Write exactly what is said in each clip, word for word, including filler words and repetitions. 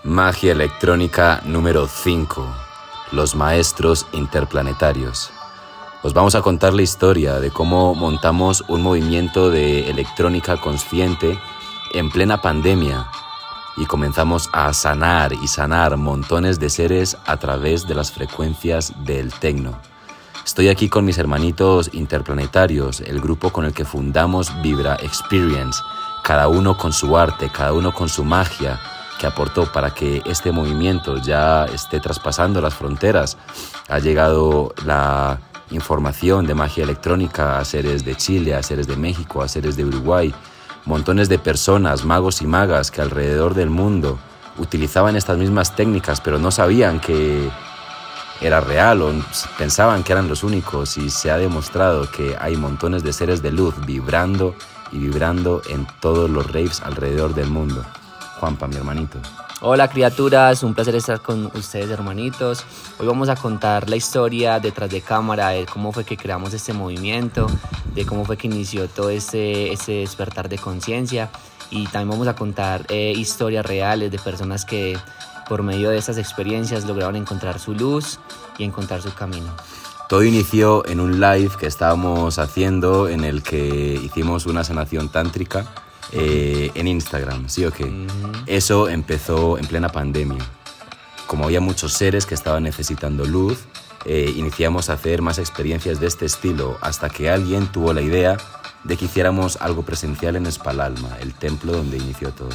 Magia electrónica número cinco. Los maestros interplanetarios. Os vamos a contar la historia de cómo montamos un movimiento de electrónica consciente en plena pandemia y comenzamos a sanar y sanar montones de seres a través de las frecuencias del tecno. Estoy aquí con mis hermanitos interplanetarios, el grupo con el que fundamos Vibra Experience, cada uno con su arte, cada uno con su magia, que aportó para que este movimiento ya esté traspasando las fronteras. Ha llegado la información de magia electrónica a seres de Chile, a seres de México, a seres de Uruguay. Montones de personas, magos y magas que alrededor del mundo utilizaban estas mismas técnicas, pero no sabían que era real o pensaban que eran los únicos, y se ha demostrado que hay montones de seres de luz vibrando y vibrando en todos los raves alrededor del mundo. Juanpa, mi hermanito. Hola criaturas, un placer estar con ustedes, hermanitos. Hoy vamos a contar la historia detrás de cámara, de cómo fue que creamos este movimiento, de cómo fue que inició todo este, este despertar de conciencia, y también vamos a contar eh, historias reales de personas que por medio de estas experiencias lograron encontrar su luz y encontrar su camino. Todo inició en un live que estábamos haciendo en el que hicimos una sanación tántrica eh, en Instagram, ¿sí o qué? Uh-huh. Eso empezó en plena pandemia. Como había muchos seres que estaban necesitando luz, eh, iniciamos a hacer más experiencias de este estilo hasta que alguien tuvo la idea de que hiciéramos algo presencial en Espalalma, el templo donde inició todo.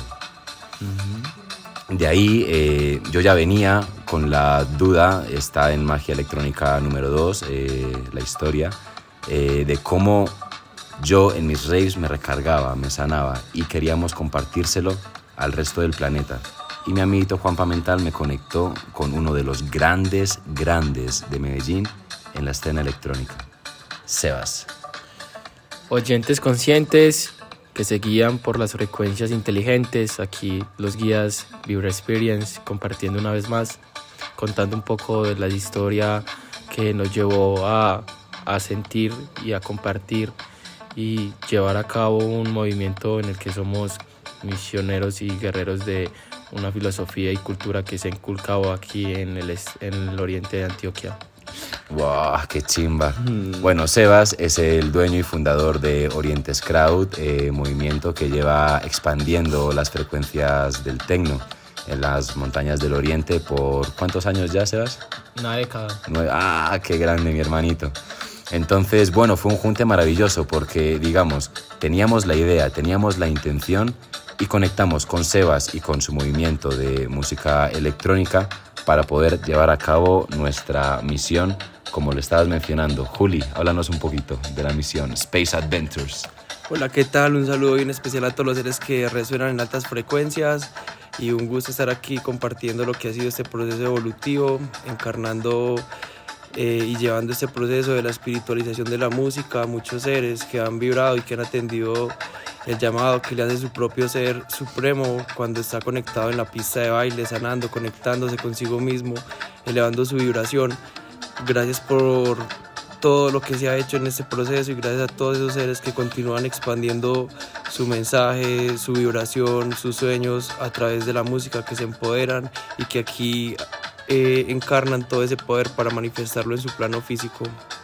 Uh-huh. De ahí eh, yo ya venía con la duda, está en Magia Electrónica número dos, eh, la historia, eh, de cómo yo en mis raves me recargaba, me sanaba, y queríamos compartírselo al resto del planeta. Y mi amiguito Juanpa Mental me conectó con uno de los grandes, grandes de Medellín en la escena electrónica, Sebas. Oyentes conscientes que se guían por las frecuencias inteligentes, aquí los guías Vibra Experience, compartiendo una vez más, contando un poco de la historia que nos llevó a, a sentir y a compartir y llevar a cabo un movimiento en el que somos misioneros y guerreros de una filosofía y cultura que se ha inculcado aquí en el, en el oriente de Antioquia. ¡Wow! ¡Qué chimba! Mm. Bueno, Sebas es el dueño y fundador de Orientes Crowd, eh, movimiento que lleva expandiendo las frecuencias del tecno en las montañas del oriente por... ¿cuántos años ya, Sebas? Una década. Nueve. ¡Ah! ¡Qué grande, mi hermanito! Entonces, bueno, fue un junte maravilloso porque, digamos, teníamos la idea, teníamos la intención y conectamos con Sebas y con su movimiento de música electrónica para poder llevar a cabo nuestra misión, como lo estabas mencionando. Juli, háblanos un poquito de la misión Space Adventures. Hola, ¿qué tal? Un saludo bien especial a todos los seres que resuenan en altas frecuencias y un gusto estar aquí compartiendo lo que ha sido este proceso evolutivo, encarnando eh, y llevando este proceso de la espiritualización de la música a muchos seres que han vibrado y que han atendido el llamado que le hace su propio ser supremo cuando está conectado en la pista de baile, sanando, conectándose consigo mismo, elevando su vibración. Gracias por todo lo que se ha hecho en este proceso y gracias a todos esos seres que continúan expandiendo su mensaje, su vibración, sus sueños a través de la música, que se empoderan y que aquí eh, encarnan todo ese poder para manifestarlo en su plano físico.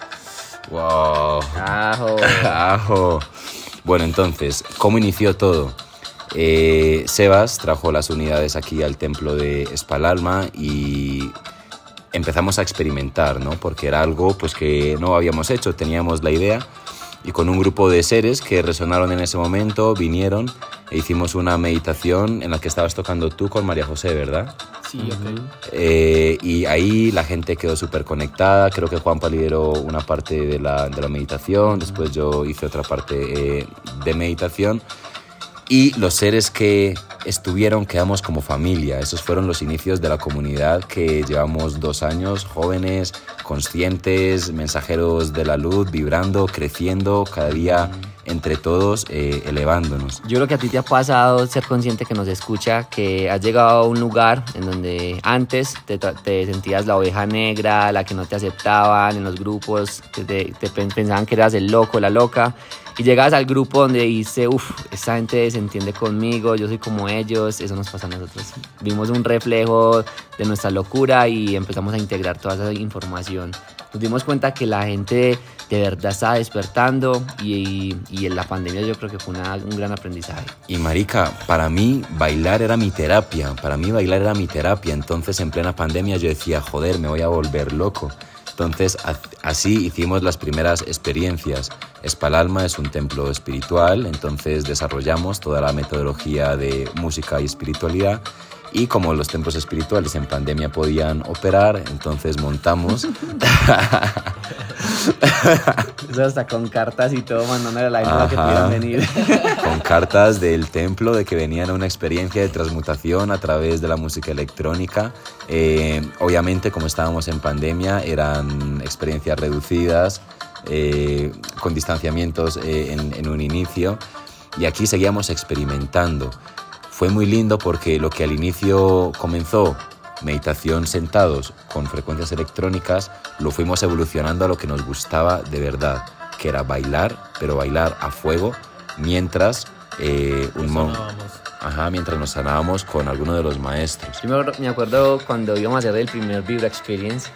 ¡Wow! ¡Ajo! ¡Ajo! Bueno, entonces, ¿cómo inició todo? Eh, Sebas trajo las unidades aquí al templo de Espalalma y empezamos a experimentar, ¿no? Porque era algo pues, que no habíamos hecho, teníamos la idea, y con un grupo de seres que resonaron en ese momento, vinieron e hicimos una meditación en la que estabas tocando tú con María José, ¿verdad? Sí, ok. Eh, y ahí la gente quedó súper conectada. Creo que Juanpa lideró una parte de la, de la meditación, después yo hice otra parte eh, de meditación. Y los seres que estuvieron, quedamos como familia. Esos fueron los inicios de la comunidad que llevamos dos años, jóvenes, conscientes, mensajeros de la luz, vibrando, creciendo, cada día entre todos eh, elevándonos. Yo creo que a ti te ha pasado ser consciente que nos escucha, que has llegado a un lugar en donde antes te, te sentías la oveja negra, la que no te aceptaban en los grupos, que te, te pensaban que eras el loco, la loca, y llegabas al grupo donde dices, uff, esta gente se entiende conmigo, yo soy como ellos. Eso nos pasa a nosotros. Vimos un reflejo de nuestra locura y empezamos a integrar toda esa información. Nos dimos cuenta que la gente de verdad estaba despertando y, y en la pandemia yo creo que fue una, un gran aprendizaje. Y marica, para mí bailar era mi terapia, para mí bailar era mi terapia. Entonces en plena pandemia yo decía, joder, me voy a volver loco. Entonces así hicimos las primeras experiencias. Espalalma es un templo espiritual, entonces desarrollamos toda la metodología de música y espiritualidad. Y como los templos espirituales en pandemia podían operar, entonces montamos... Eso hasta con cartas y todo, mandándole a la gente para que pudieran venir. Con cartas del templo de que venían a una experiencia de transmutación a través de la música electrónica. Eh, obviamente, como estábamos en pandemia, eran experiencias reducidas, eh, con distanciamientos eh, en, en un inicio. Y aquí seguíamos experimentando. Fue muy lindo porque lo que al inicio comenzó, meditación sentados con frecuencias electrónicas, lo fuimos evolucionando a lo que nos gustaba de verdad, que era bailar, pero bailar a fuego, mientras, eh, un mon- Ajá, mientras nos sanábamos con alguno de los maestros. Yo me, me acuerdo cuando íbamos a hacer el primer Vibra Experience,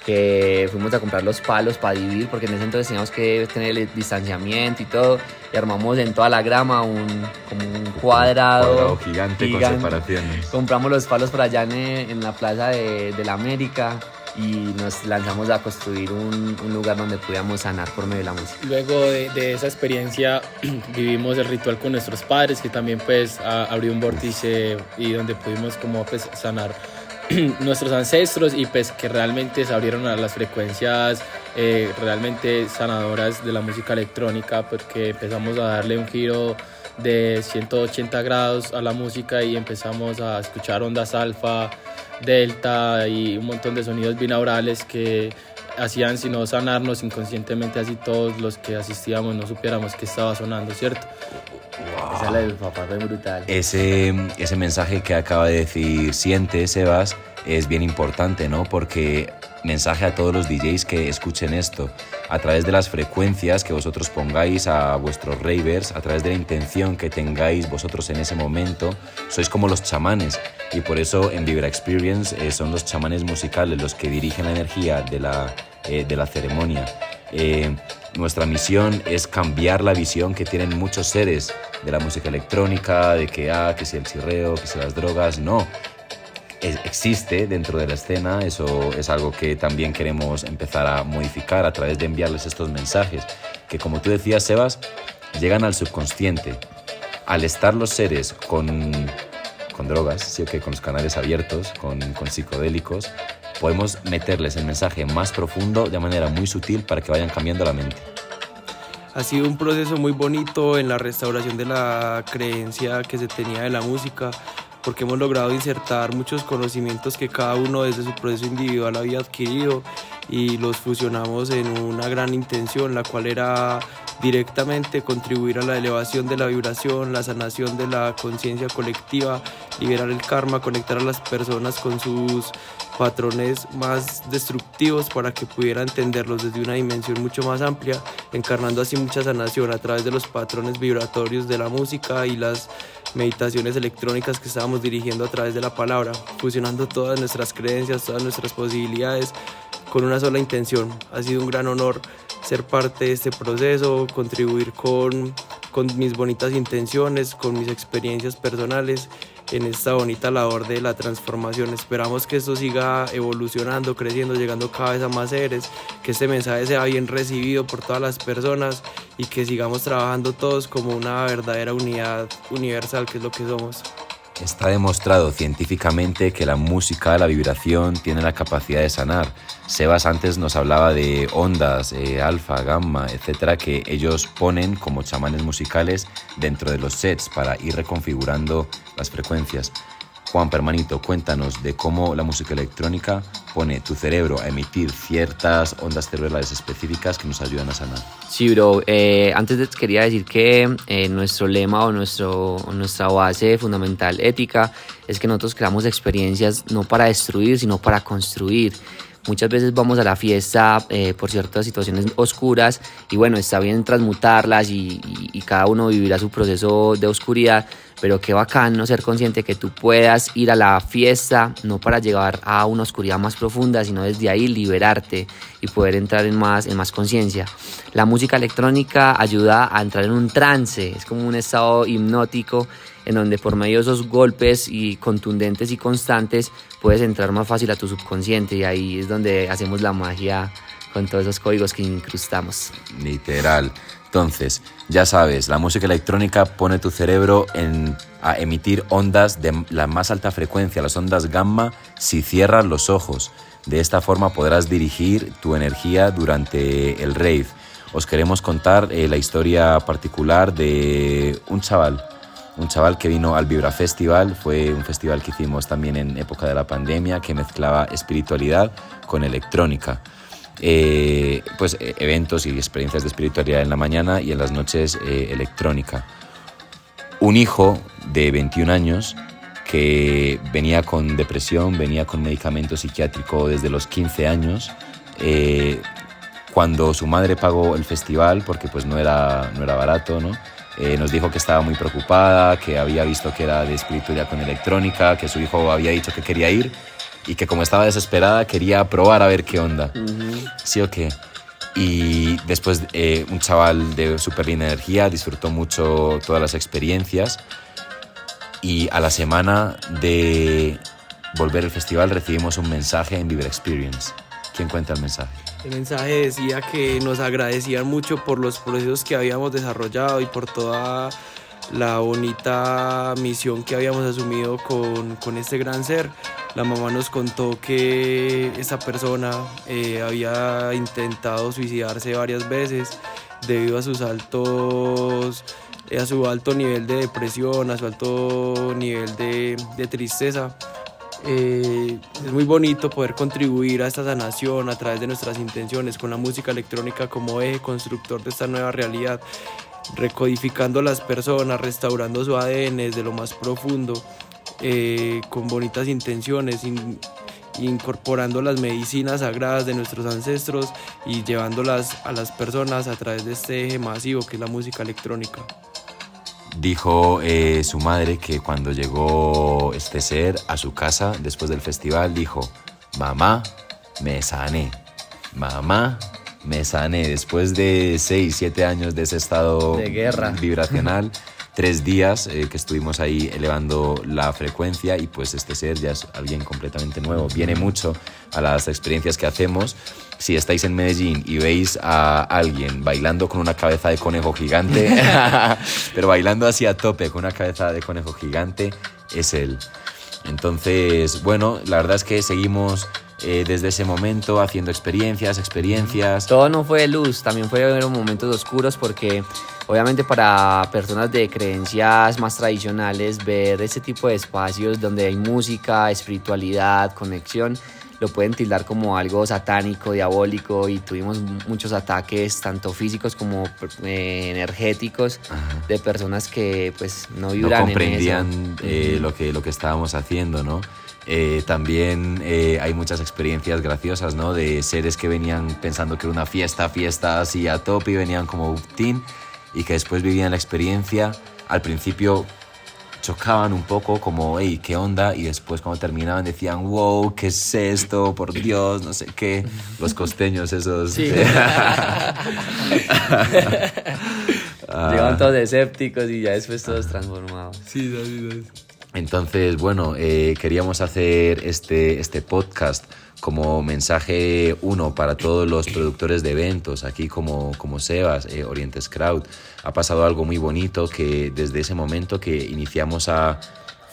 que fuimos a comprar los palos para dividir, porque en ese entonces teníamos que tener el distanciamiento y todo, y armamos en toda la grama un, como un cuadrado, un cuadrado gigante, gigante con separaciones. Compramos los palos por allá en, en la plaza de, de la América y nos lanzamos a construir un, un lugar donde pudiéramos sanar por medio de la música. Luego de, de esa experiencia vivimos el ritual con nuestros padres, que también pues a, abrió un vórtice y donde pudimos como pues sanar nuestros ancestros y pues que realmente se abrieron a las frecuencias eh, realmente sanadoras de la música electrónica, porque empezamos a darle un giro de ciento ochenta grados a la música y empezamos a escuchar ondas alfa, delta y un montón de sonidos binaurales que hacían sino sanarnos inconscientemente, así todos los que asistíamos no supiéramos qué estaba sonando, ¿cierto? Wow. Esa es la del papá, fue brutal. Ese, ese mensaje que acaba de decir Siente, Sebas, es bien importante, ¿no? Porque mensaje a todos los D Js que escuchen esto, a través de las frecuencias que vosotros pongáis a vuestros ravers, a través de la intención que tengáis vosotros en ese momento, sois como los chamanes, y por eso en Vibra Experience eh, son los chamanes musicales los que dirigen la energía de la, eh, de la ceremonia. Eh, nuestra misión es cambiar la visión que tienen muchos seres de la música electrónica, de que, ah, que si el chirreo, que si las drogas, no. Existe dentro de la escena, eso es algo que también queremos empezar a modificar a través de enviarles estos mensajes, que como tú decías, Sebas, llegan al subconsciente. Al estar los seres con, con drogas, ¿sí? Okay, con los canales abiertos, con, con psicodélicos, podemos meterles el mensaje más profundo de manera muy sutil para que vayan cambiando la mente. Ha sido un proceso muy bonito en la restauración de la creencia que se tenía de la música, porque hemos logrado insertar muchos conocimientos que cada uno desde su proceso individual había adquirido y los fusionamos en una gran intención, la cual era directamente contribuir a la elevación de la vibración, la sanación de la conciencia colectiva, liberar el karma, conectar a las personas con sus patrones más destructivos para que pudieran entenderlos desde una dimensión mucho más amplia, encarnando así mucha sanación a través de los patrones vibratorios de la música y las meditaciones electrónicas que estábamos dirigiendo a través de la palabra, fusionando todas nuestras creencias, todas nuestras posibilidades con una sola intención. Ha sido un gran honor ser parte de este proceso, contribuir con, con mis bonitas intenciones, con mis experiencias personales en esta bonita labor de la transformación. Esperamos que esto siga evolucionando, creciendo, llegando cada vez a más seres, que este mensaje sea bien recibido por todas las personas y que sigamos trabajando todos como una verdadera unidad universal, que es lo que somos. Está demostrado científicamente que la música, la vibración, tiene la capacidad de sanar. Sebas antes nos hablaba de ondas, eh, alfa, gamma, etcétera, que ellos ponen como chamanes musicales dentro de los sets para ir reconfigurando las frecuencias. Juan, hermanito, cuéntanos de cómo la música electrónica pone tu cerebro a emitir ciertas ondas cerebrales específicas que nos ayudan a sanar. Sí, bro. Eh, antes de, quería decir que eh, nuestro lema o nuestro, nuestra base fundamental ética es que nosotros creamos experiencias no para destruir, sino para construir. Muchas veces vamos a la fiesta eh, por ciertas situaciones oscuras y bueno, está bien transmutarlas y, y, y cada uno vivirá su proceso de oscuridad, pero qué bacán no ser consciente que tú puedas ir a la fiesta no para llegar a una oscuridad más profunda, sino desde ahí liberarte y poder entrar en más, en más conciencia. La música electrónica ayuda a entrar en un trance, es como un estado hipnótico en donde por medio de esos golpes y contundentes y constantes puedes entrar más fácil a tu subconsciente y ahí es donde hacemos la magia con todos esos códigos que incrustamos. Literal. Entonces, ya sabes, la música electrónica pone tu cerebro en, a emitir ondas de la más alta frecuencia, las ondas gamma, si cierras los ojos. De esta forma podrás dirigir tu energía durante el rave. Os queremos contar eh, la historia particular de un chaval. Un chaval que vino al Vibra Festival, fue un festival que hicimos también en época de la pandemia, que mezclaba espiritualidad con electrónica. Eh, pues eh, eventos y experiencias de espiritualidad en la mañana y en las noches eh, electrónica. Un hijo de veintiún años que venía con depresión, venía con medicamento psiquiátrico desde los quince años. Eh, cuando su madre pagó el festival, porque pues no era, no era barato, ¿no? Eh, nos dijo que estaba muy preocupada, que había visto que era de espiritualidad con electrónica, que su hijo había dicho que quería ir y que como estaba desesperada quería probar a ver qué onda. Uh-huh. ¿Sí o qué? Y después eh, un chaval de súper linda energía, disfrutó mucho todas las experiencias y a la semana de volver al festival recibimos un mensaje en Vibra Experience. ¿Quién cuenta el mensaje? El mensaje decía que nos agradecían mucho por los procesos que habíamos desarrollado y por toda la bonita misión que habíamos asumido con, con este gran ser. La mamá nos contó que esta persona eh, había intentado suicidarse varias veces debido a sus altos, a su alto nivel de depresión, a su alto nivel de, de tristeza. Eh, es muy bonito poder contribuir a esta sanación a través de nuestras intenciones con la música electrónica como eje constructor de esta nueva realidad, recodificando a las personas, restaurando su A D N desde lo más profundo, eh, con bonitas intenciones, in, incorporando las medicinas sagradas de nuestros ancestros y llevándolas a las personas a través de este eje masivo que es la música electrónica. Dijo eh, su madre que cuando llegó este ser a su casa después del festival dijo: mamá, me sané, mamá, me sané. Después de seis, siete años de ese estado de guerra vibracional, tres días eh, que estuvimos ahí elevando la frecuencia y pues este ser ya es alguien completamente nuevo. Viene mucho a las experiencias que hacemos. Si estáis en Medellín y veis a alguien bailando con una cabeza de conejo gigante, pero bailando así a tope con una cabeza de conejo gigante, es él. Entonces, bueno, la verdad es que seguimos eh, desde ese momento haciendo experiencias, experiencias. Todo no fue luz, también fueron momentos oscuros porque obviamente para personas de creencias más tradicionales ver ese tipo de espacios donde hay música, espiritualidad, conexión, lo pueden tildar como algo satánico, diabólico y tuvimos muchos ataques tanto físicos como eh, energéticos. Ajá. De personas que pues no vibran no comprendían en eso. Eh, lo que lo que estábamos haciendo, ¿no? Eh, también eh, hay muchas experiencias graciosas, ¿no? De seres que venían pensando que era una fiesta, fiesta así a tope y venían como teen y que después vivían la experiencia. Al principio chocaban un poco como, hey, ¿qué onda? Y después cuando terminaban decían, wow, ¿qué es esto? Por Dios, no sé qué. Los costeños esos. Sí. Llegaban todos escépticos y ya después todos transformados. Sí, sí, sí. Entonces, bueno, eh, queríamos hacer este, este podcast como mensaje uno para todos los productores de eventos, aquí como, como Sebas, eh, Orientes Crowd. Ha pasado algo muy bonito que desde ese momento que iniciamos a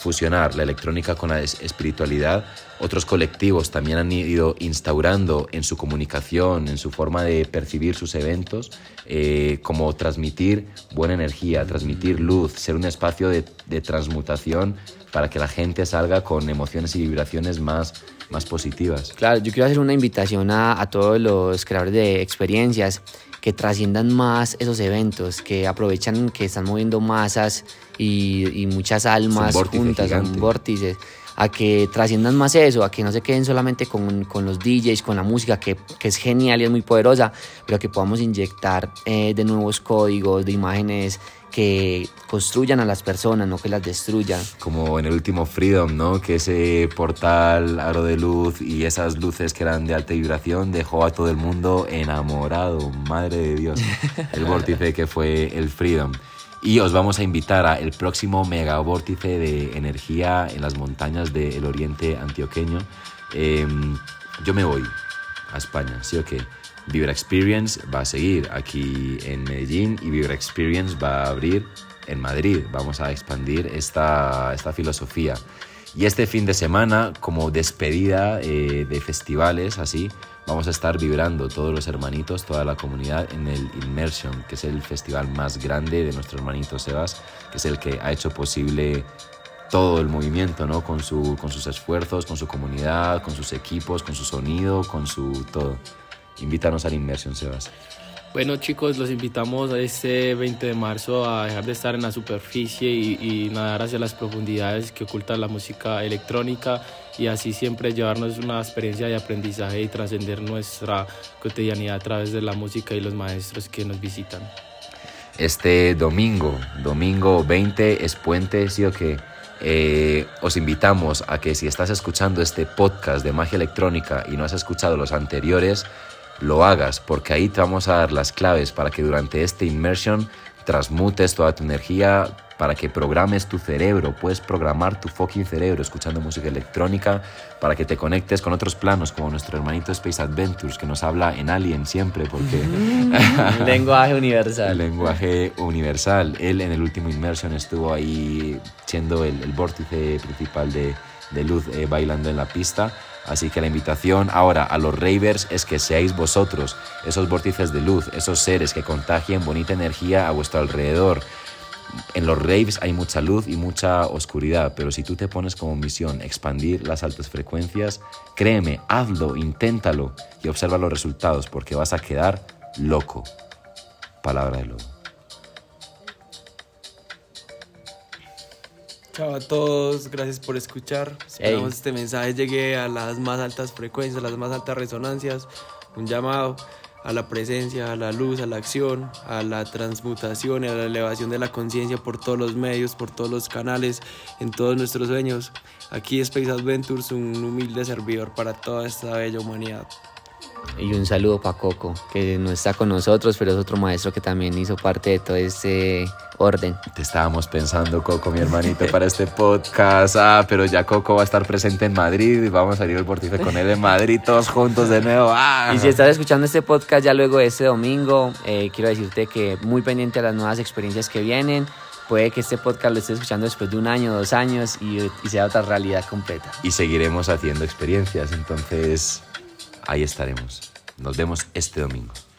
fusionar la electrónica con la espiritualidad, otros colectivos también han ido instaurando en su comunicación, en su forma de percibir sus eventos, eh, como transmitir buena energía, transmitir luz, ser un espacio de, de transmutación para que la gente salga con emociones y vibraciones más, más positivas. Claro, yo quiero hacer una invitación a, a todos los creadores de experiencias que trasciendan más esos eventos, que aprovechan que están moviendo masas y, y muchas almas juntas, son vórtices, a que trasciendan más eso, a que no se queden solamente con, con los D Js, con la música, que, que es genial y es muy poderosa, pero que podamos inyectar eh, de nuevos códigos, de imágenes que construyan a las personas, no que las destruyan. Como en el último Freedom, ¿no? Que ese portal, aro de luz y esas luces que eran de alta vibración dejó a todo el mundo enamorado, madre de Dios, el vórtice que fue el Freedom. Y os vamos a invitar a el próximo mega vórtice de energía en las montañas del oriente antioqueño. Eh, yo me voy a España, ¿sí o qué? Vibra Experience va a seguir aquí en Medellín y Vibra Experience va a abrir en Madrid. Vamos a expandir esta, esta filosofía. Y este fin de semana, como despedida eh, de festivales, así, vamos a estar vibrando todos los hermanitos, toda la comunidad en el Immersion, que es el festival más grande de nuestro hermanito Sebas, que es el que ha hecho posible todo el movimiento, ¿no? Con, su, con sus esfuerzos, con su comunidad, con sus equipos, con su sonido, con su todo. Invítanos al Immersion, Sebas. Bueno, chicos, los invitamos a este veinte de marzo a dejar de estar en la superficie y, y nadar hacia las profundidades que oculta la música electrónica, y así siempre llevarnos una experiencia de aprendizaje y trascender nuestra cotidianidad a través de la música y los maestros que nos visitan. Este domingo, domingo veinte, es puente, ¿sí o qué? Eh, os invitamos a que si estás escuchando este podcast de magia electrónica y no has escuchado los anteriores, lo hagas, porque ahí te vamos a dar las claves para que durante este immersion transmutes toda tu energía, para que programes tu cerebro. Puedes programar tu fucking cerebro escuchando música electrónica, para que te conectes con otros planos, como nuestro hermanito Space Adventures, que nos habla en Alien siempre, porque... Lenguaje universal. Lenguaje universal. Él en el último immersion estuvo ahí siendo el, el vórtice principal de, de luz, eh, bailando en la pista. Así que la invitación ahora a los ravers es que seáis vosotros esos vórtices de luz, esos seres que contagien bonita energía a vuestro alrededor. En los raves hay mucha luz y mucha oscuridad, pero si tú te pones como misión expandir las altas frecuencias, créeme, hazlo, inténtalo y observa los resultados, porque vas a quedar loco. Palabra de lobo. Chao a todos, gracias por escuchar. Esperamos Hey. este mensaje llegue a las más altas frecuencias, a las más altas resonancias. Un llamado a la presencia, a la luz, a la acción, a la transmutación y a la elevación de la conciencia por todos los medios, por todos los canales, en todos nuestros sueños. Aquí Space Adventures, un humilde servidor para toda esta bella humanidad. Y un saludo para Coco, que no está con nosotros, pero es otro maestro que también hizo parte de todo este orden. Te estábamos pensando, Coco, mi hermanito, para este podcast. Ah, pero ya Coco va a estar presente en Madrid y vamos a salir el vórtice con él en Madrid, todos juntos de nuevo. Ah. Y si estás escuchando este podcast ya luego de este domingo, eh, quiero decirte que muy pendiente a las nuevas experiencias que vienen. Puede que este podcast lo estés escuchando después de un año, dos años y, y sea otra realidad completa. Y seguiremos haciendo experiencias, entonces ahí estaremos. Nos vemos este domingo.